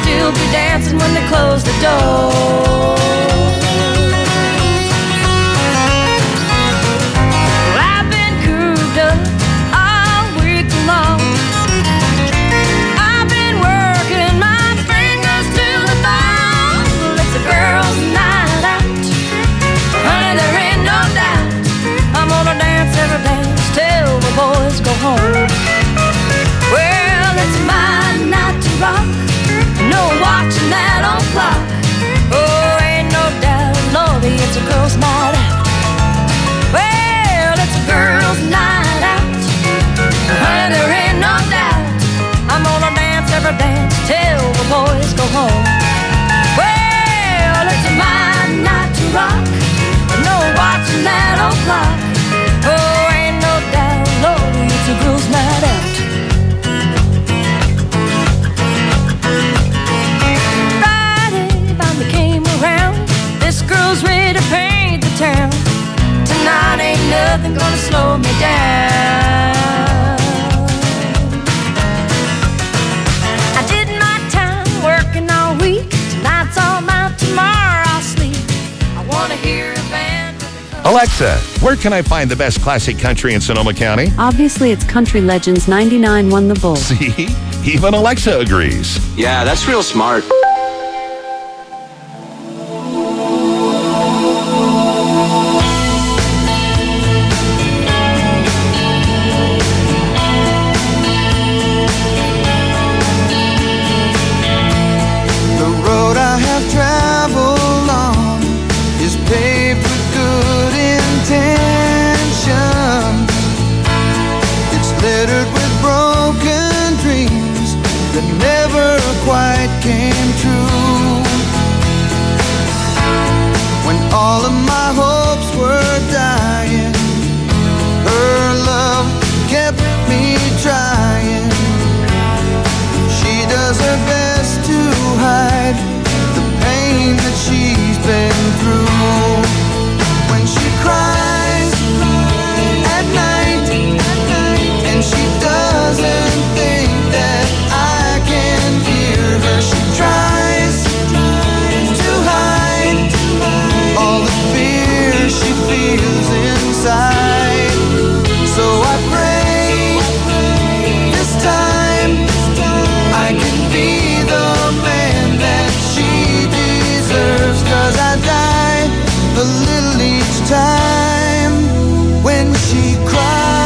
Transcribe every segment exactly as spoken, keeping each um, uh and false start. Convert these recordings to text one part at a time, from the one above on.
still be dancing when they close the door. Well, I've been cooped up all week long. I've been working my fingers to the bone. Well, it's a girl's night out, honey, there ain't no doubt. I'm gonna dance every dance till the boys go home. Well, it's my night to rock, no watching that old clock. Oh, ain't no doubt, Lordy, it's a girl's night out. Well, it's a girl's night out, honey, there ain't no doubt. I'm gonna dance every dance till the boys go home. Well, it's my night to rock, no watching that old clock. Oh, ain't no doubt, Lordy, it's a girl's night out. This girl's ready to paint the town. Tonight ain't nothing gonna slow me down. I did my time working all week. Tonight's all night, tomorrow I'll sleep. I wanna hear a band. Alexa, where can I find the best classic country in Sonoma County? Obviously, it's Country Legends ninety-nine won the Bull. See? Even Alexa agrees. Yeah, that's real smart. Came true when all of my hopes were dying. Her love kept me trying. She does her best to hide the pain that she's been through. When she cries at night and she doesn't think that I can hear her, she tries to hide all the fear she feels inside. So I pray this time I can be the man that she deserves, 'cause I die a little each time when she cries.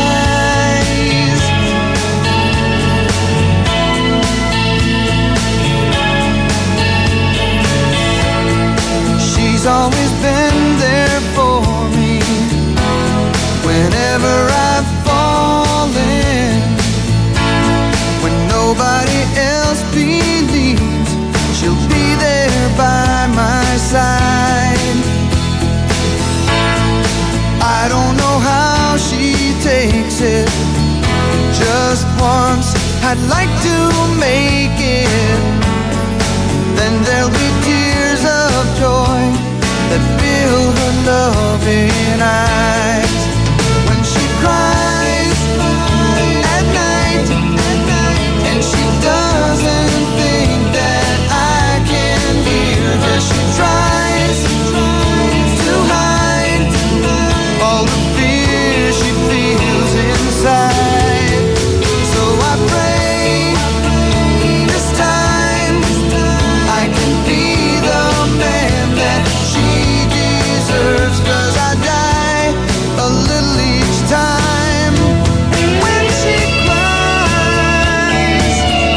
She's always been there for me whenever I've fallen. When nobody else believes, she'll be there by my side. I don't know how she takes it. Just once I'd like to make it. Then there'll be tears of joy that fill her loving eyes. When she cries at night and she doesn't think that I can hear her, she tries to hide all the fear she feels inside. So I pray this time I can be the man that she deserves, 'cause I die a little each time when she cries.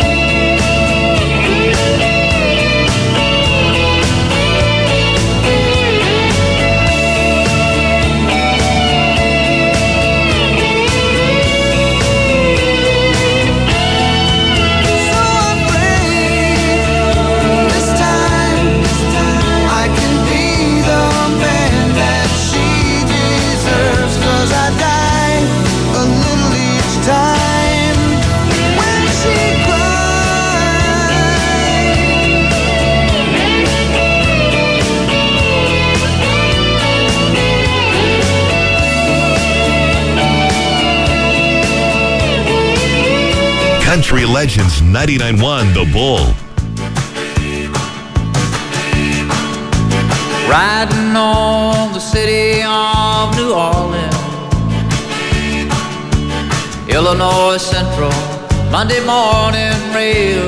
So I pray this time I can be the man that she deserves, 'cause I die a little each time when she Country Legends ninety-nine one The Bull. riding on the city of New Orleans. Illinois Central, Monday morning rail.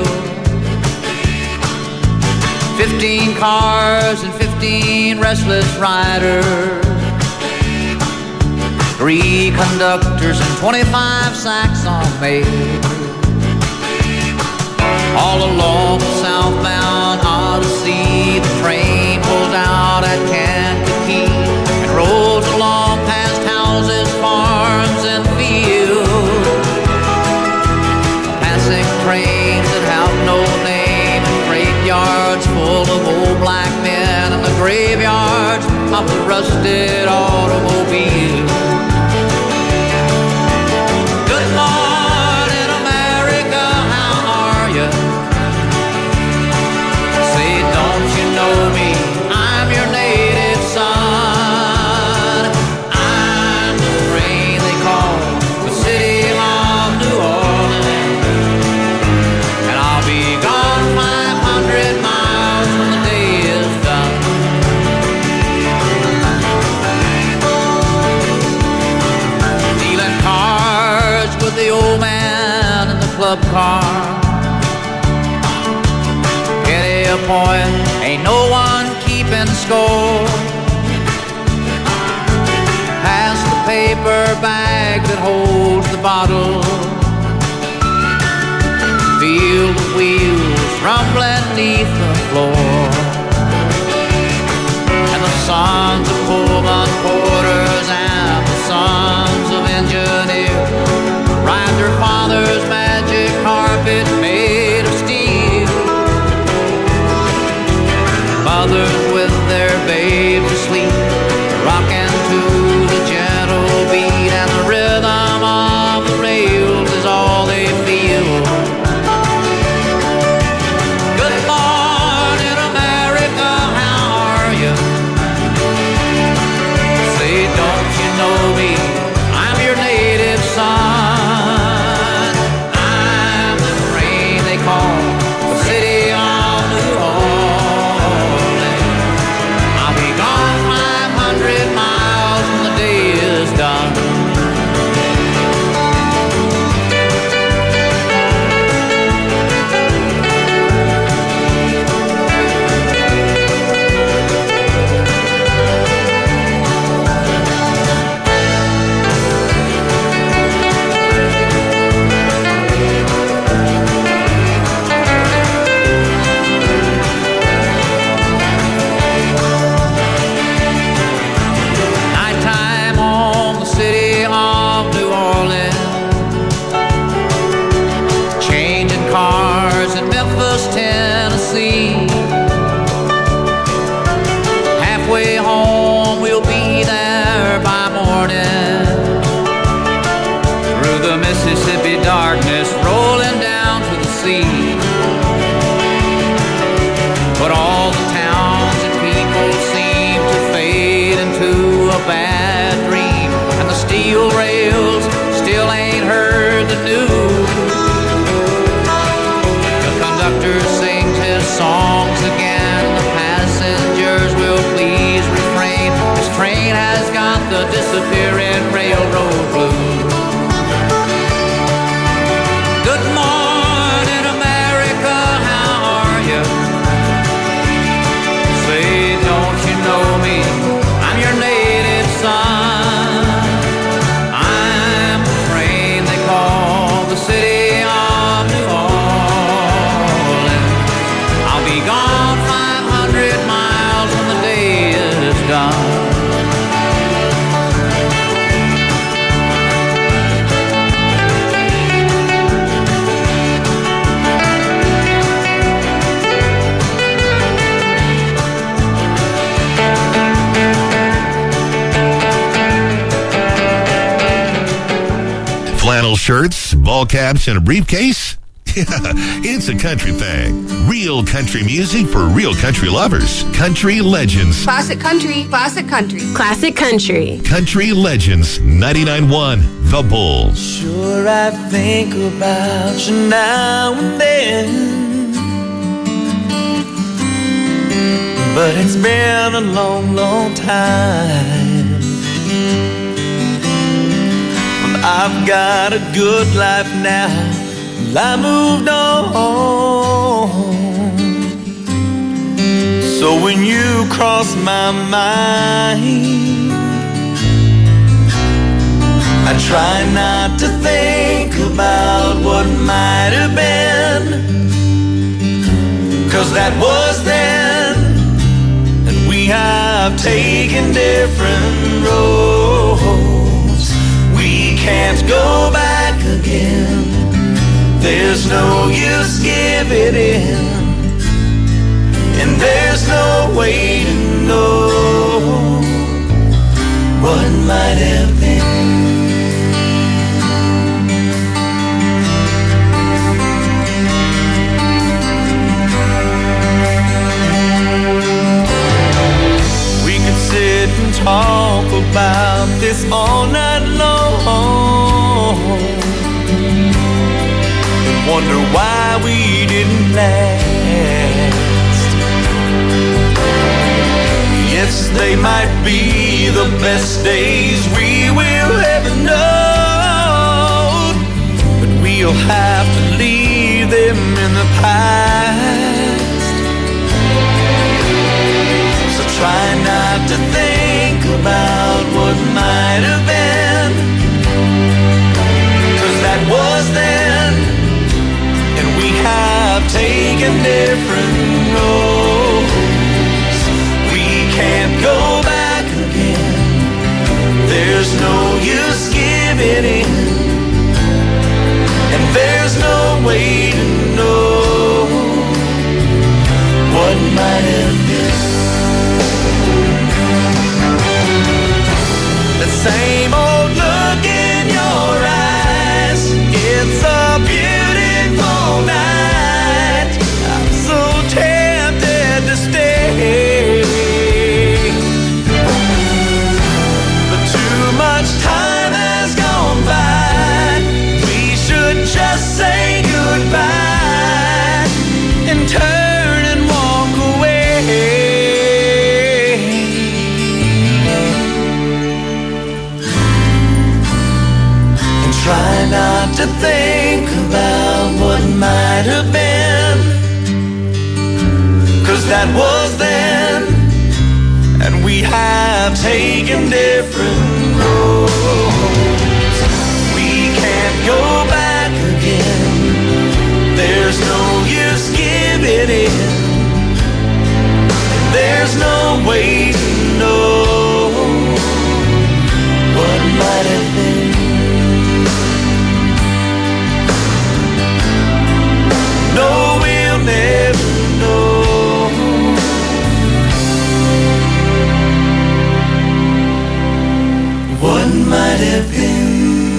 Fifteen cars and fifteen restless riders. Three conductors and twenty-five sacks on mail. All along the southbound Odyssey, the train pulls out at Kankakee and rolls along past houses, farms, and fields. Passing trains that have no name and freight yards full of old black men and the graveyards of the rusted automobiles. Good morning, America, how are you? Say, don't you know me? I'm your native son. I'm the train they call the city of New Orleans. And I'll be gone five hundred miles when the day is done. Dealing cards with the old man in the club car. Penny a point, ain't no one keeping score. Pass the paper bag that holds the bottle. Feel the wheels rumbling neath the floor. And the sons of Pullman porters and the sons of engineers ride their father's magic carpet made of steel. Mothers with their babes asleep, rocking to the gentle beat, and the rhythm of the rails is all they feel. Good morning, America, how are you? Say, don't you know me? I'm your native son. I'm the train they call the city of New Orleans. I'll be gone five hundred miles when the day is done. Nighttime on the city of New Orleans. Changing cars in Memphis, Tennessee. Halfway home, we'll be there by morning. Through the Mississippi darkness, rolling down to the sea. But all the towns and people seem to fade into a bad dream, and the steel rails still ain't heard the news. The conductor sings his songs again. The passengers will please refrain. This train has got the disappearing railroad blues. Good morning, America, how are you? Say, don't you know me? I'm your native son. I'm the train they call the city of New Orleans. I'll be gone five hundred miles when the day is done. Flannel shirts, ball caps, and a briefcase? Yeah, it's a country thing. Real country music for real country lovers. Country Legends. Classic country, classic country. Classic country. Country Legends ninety-nine point one The Bull. Sure, I think about you now and then. but it's been a long, long time. I've got a good life now, I moved on. So when you cross my mind, I try not to think about what might have been, 'cause that was then, and we have taken different roads. We can't go back again, there's no use giving in, and there's no way to know what might have been. We could sit and talk about this all night long, wonder why we didn't last. Yes, they might be the best days we will ever know, but we'll have to leave them in the past. So try not to think about what might have been, 'cause that was then, and we have taken different roads. We can't go back again, there's no use giving in, and there's no way to know what might have been. The same old look in your eyes, it's a beautiful night, I'm so tempted to stay, but too much time has gone by, we should just say goodbye and turn and walk away. And try not to think about what might have been, 'cause that was then, and we have taken different roads. We can't go back again, there's no use giving in, there's no way to know what might have been. No, we'll never know what might have been.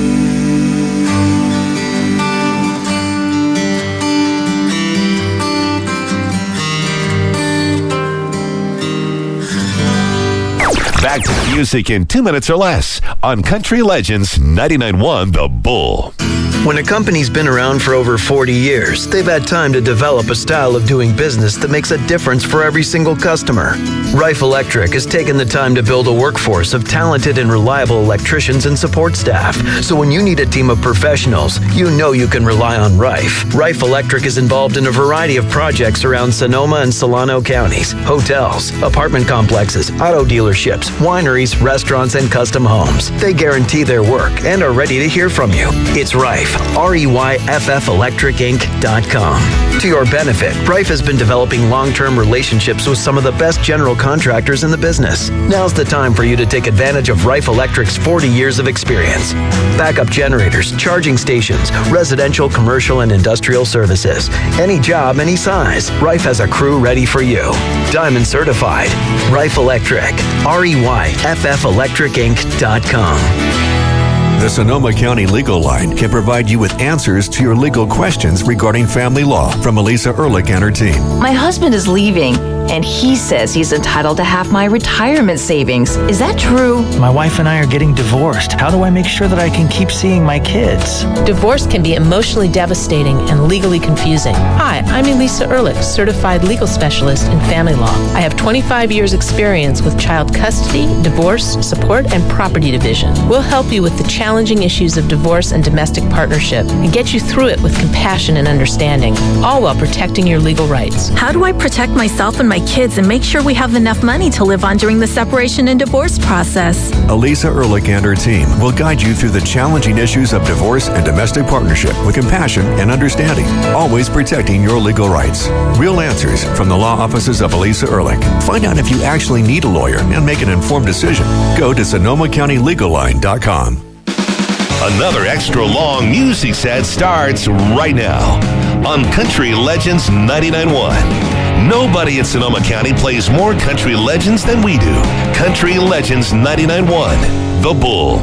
Back to the music in two minutes or less on Country Legends ninety-nine point one The Bull. When a company's been around for over forty years, they've had time to develop a style of doing business that makes a difference for every single customer. Rife Electric has taken the time to build a workforce of talented and reliable electricians and support staff. So when you need a team of professionals, you know you can rely on Rife. Rife Electric is involved in a variety of projects around Sonoma and Solano counties, hotels, apartment complexes, auto dealerships, wineries, restaurants, and custom homes. They guarantee their work and are ready to hear from you. It's Rife. R E Y F F Electric Inc dot com. To your benefit, Rife has been developing long-term relationships with some of the best general contractors in the business. Now's the time for you to take advantage of Rife Electric's forty years of experience. Backup generators, charging stations, residential, commercial, and industrial services. Any job, any size. Rife has a crew ready for you. Diamond certified. Rife Electric. R E Y F F Electric Inc dot com. The Sonoma County Legal Line can provide you with answers to your legal questions regarding family law from Elisa Ehrlich and her team. My husband is leaving, and he says he's entitled to half my retirement savings. Is that true? My wife and I are getting divorced. How do I make sure that I can keep seeing my kids? Divorce can be emotionally devastating and legally confusing. Hi, I'm Elisa Ehrlich, certified legal specialist in family law. I have twenty-five years experience with child custody, divorce, support, and property division. We'll help you with the challenging issues of divorce and domestic partnership and get you through it with compassion and understanding, all while protecting your legal rights. How do I protect myself and my kids and make sure we have enough money to live on during the separation and divorce process? Elisa Ehrlich and her team will guide you through the challenging issues of divorce and domestic partnership with compassion and understanding, always protecting your legal rights. Real answers from the law offices of Elisa Ehrlich. Find out if you actually need a lawyer and make an informed decision. Go to Sonoma County Legal Line dot com. Another extra long music set starts right now on Country Legends ninety-nine point one. Nobody in Sonoma County plays more country legends than we do. Country Legends ninety-nine point one, The Bull.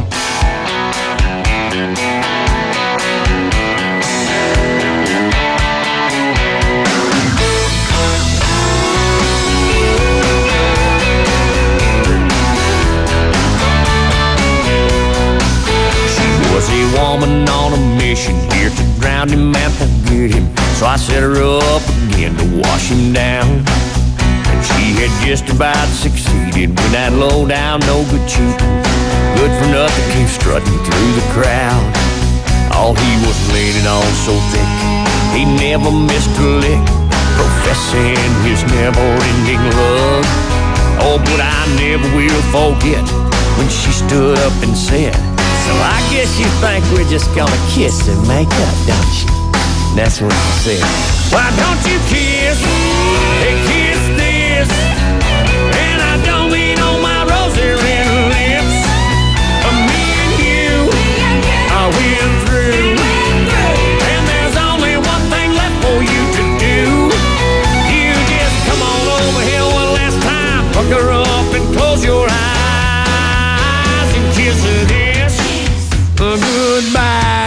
Woman on a mission here to drown him and forget him. So I set her up again to wash him down. And she had just about succeeded when that low down, no good cheat, good for nothing came strutting through the crowd. Oh, he was laying it on so thick, he never missed a lick, professing his never-ending love. Oh, but I never will forget when she stood up and said, "So I guess you think we're just gonna kiss and make up, don't you?" That's what she said. "Why don't you kiss? Hey, kiss this. And I don't mean on my rosy red lips. But me and you, I went through. And there's only one thing left for you to do. You just come on over here one last time, pucker up and close your eyes and kiss her this. Goodbye."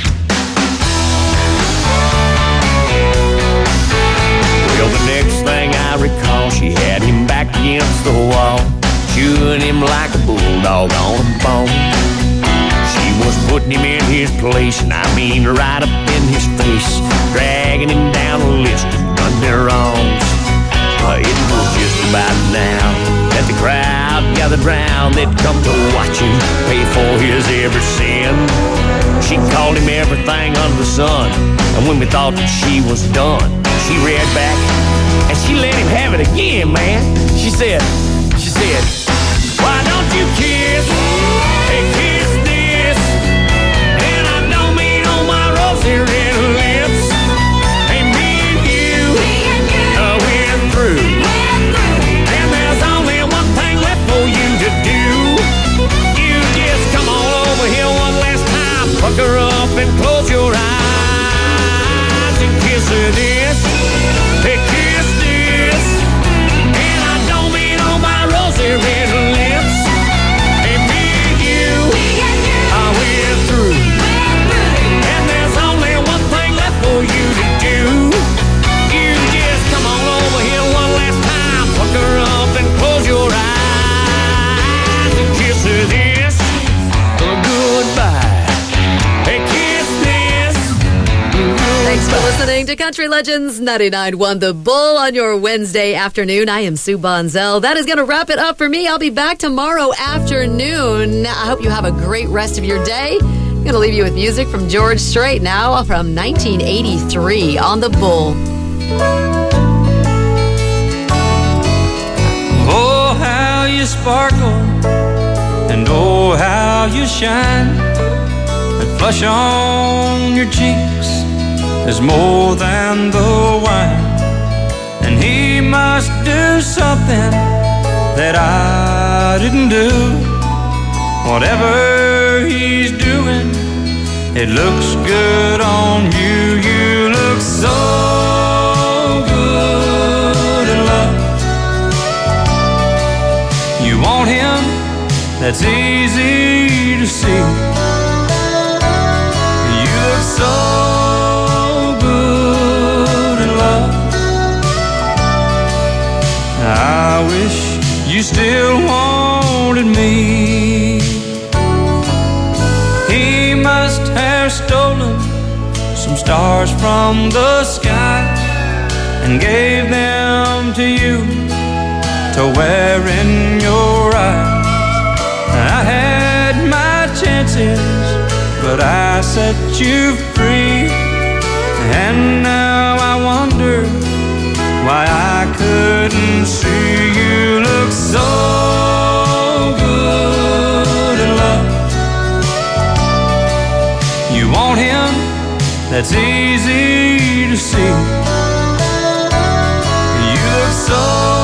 Well, the next thing I recall, she had him back against the wall, chewing him like a bulldog on a bone. She was putting him in his place, and I mean right up in his face, dragging him down a list of Monday wrongs. Uh, it was just about now that the crowd gathered round. They'd come to watch him pay for his every sin. She called him everything under the sun, and when we thought that she was done, she read back and she let him have it again, man. She said, she said, "Why don't you kiss? Hey, kiss this. And I don't mean on my rosy red lips. Hey, me and you, uh, went through. And there's only one thing left for you to do. You just come on over here one last time, pucker up and close your eyes and kiss her this. Hey, kiss this. And I don't mean on my rosy red lips. Hey, me and you, I went through. And there's only one thing left for you to do. You just come on over here one last time, pucker up and close your eyes and kiss her this. Goodbye. Hey, kiss this. Thanks for listening to Country Legends ninety-nine point one The Bull on your Wednesday afternoon. I am Sue Bonzel. That is going to wrap it up for me. I'll be back tomorrow afternoon. I hope you have a great rest of your day. I'm going to leave you with music from George Strait now from nineteen eighty-three on The Bull. Oh, how you sparkle, and oh, how you shine. That flush on your cheeks is more than the wine. And he must do something that I didn't do. Whatever he's doing, it looks good on you. You look so good in love. You want him, that's easy to see. You look so good in love. stars from the sky and gave them to you to wear in your eyes. I had my chances, but I set you free, and now I wonder why I couldn't see you look so good in love. You want him? That's easy to see. You look so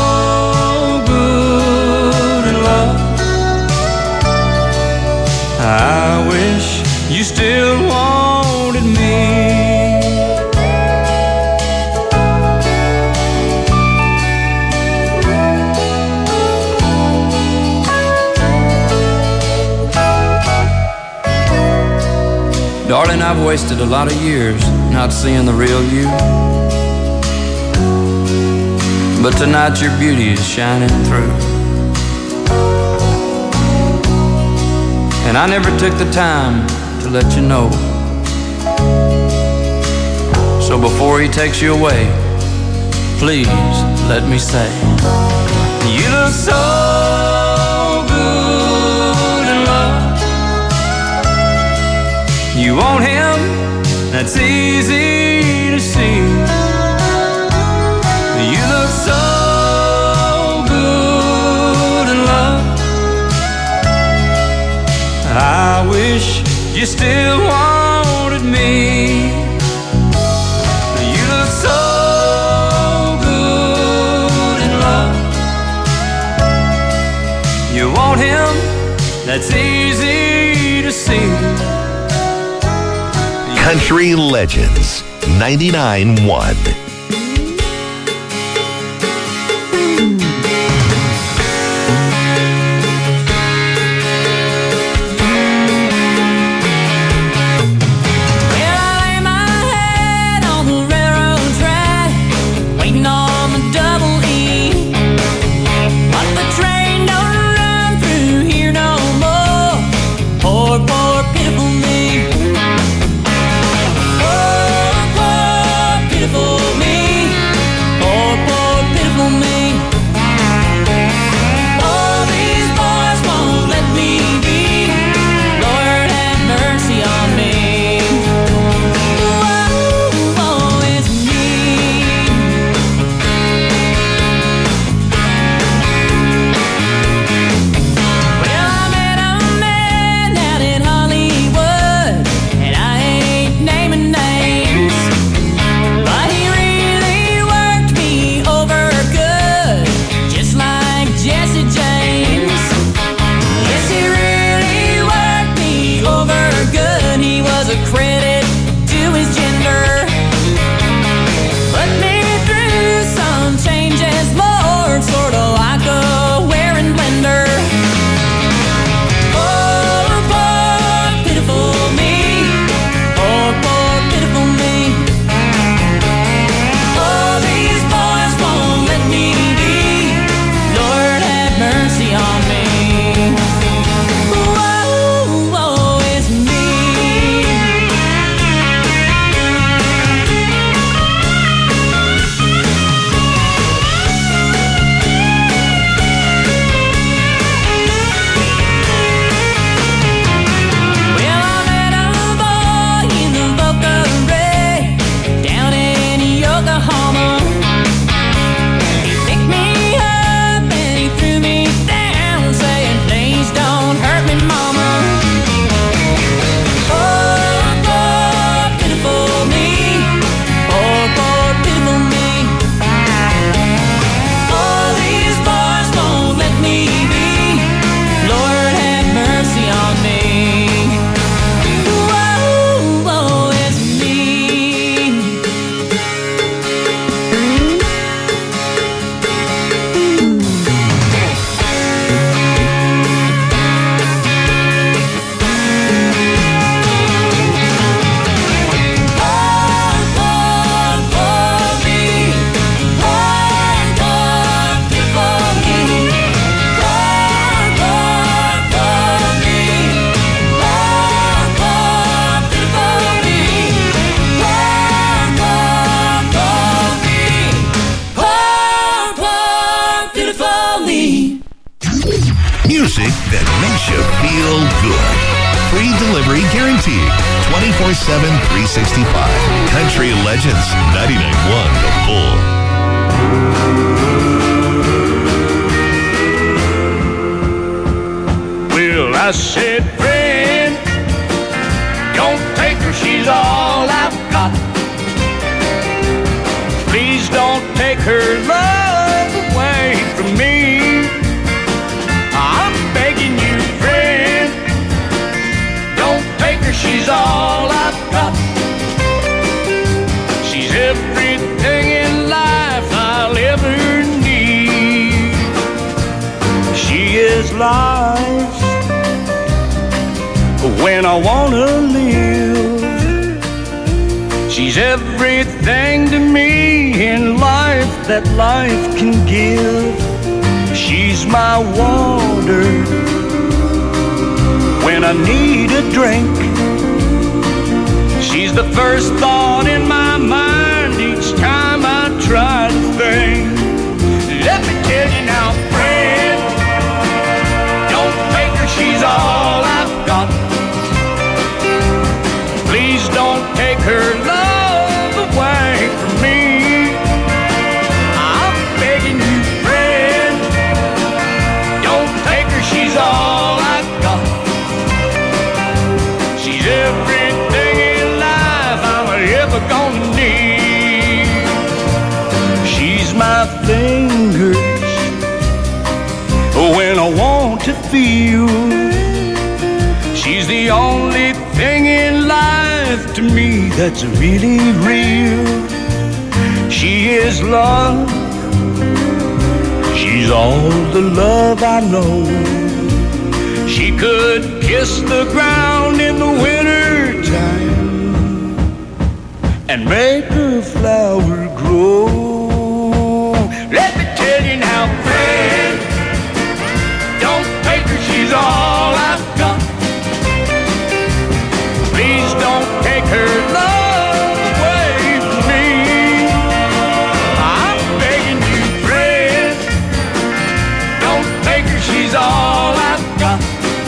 good in love. I wish you still wanted me. Darling, I've wasted a lot of years not seeing the real you, but tonight your beauty is shining through. And I never took the time to let you know. So before he takes you away, please let me say, you look so good in love. You want him? That's easy to see. You look so good in love. I wish you still wanted me. You look so good in love. You want him? That's easy to see. Country Legends ninety-nine point one. For me. free delivery guaranteed. twenty-four seven, three sixty-five. Country Legends ninety-nine point one The Bull. Well, I said, friend, don't take her, she's all I've got. Please don't take her love away from me. I'm begging you, friend, don't take her, she's all I've got. She's everything in life I'll ever need. She is life when I wanna live. She's everything to me in life that life can give. She's my water when I need a drink. She's the first thought in my mind each time I try to think. Let me tell you now, friend, don't take her, she's all I've got. Please don't take her love away from me. I'm begging you, friend, don't take her, she's all I've got. She's everything in life I'm ever gonna need. She's my fingers when I want to feel. She's the only thing in life to me that's really real. She is love. She's all the love I know. She could kiss the ground in the winter time and make a flower grow. Let me tell you now, friend, don't take her, she's all I've got. Please don't take her love away from me. I'm begging you, friend, don't take her, she's all I've got.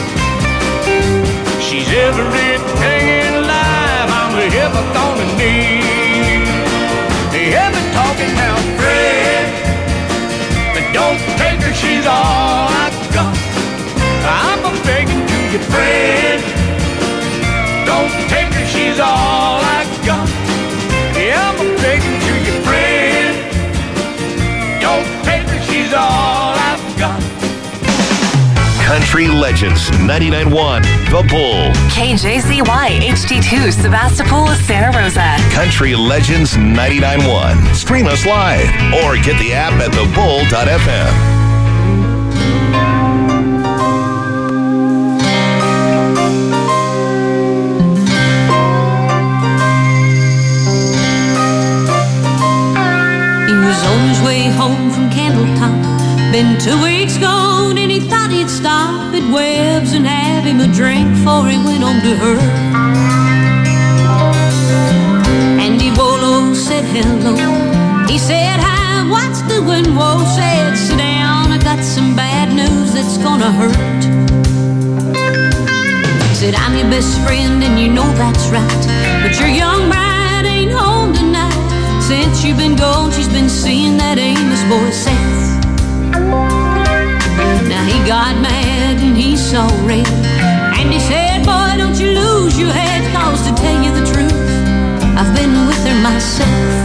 She's everything in life I'm ever gonna need. Ever talking now, friend, but don't take her, she's all I've got. I'm a begging to you, friend, don't take her, she's all I got. Yeah, I'm a begging to you, friend, don't take her, she's all I've got. Country Legends ninety-nine point one The Bull. K J Z Y H D two Sebastopol, Santa Rosa. Country Legends ninety-nine point one. Stream us live or get the app at the bull dot f m. On his way home from Candletop, been two weeks gone, and he thought he'd stop at Webb's and have him a drink before he went on to her. Andy Wolo said hello. He said hi, what's doing? Whoa, said sit down, I got some bad news that's gonna hurt. Said I'm your best friend and you know that's right, but your young bride ain't home tonight. Since you've been gone, she's been seeing that Amos boy Seth. Now he got mad and he saw red, and he said, boy, don't you lose your head, cause to tell you the truth, I've been with her myself.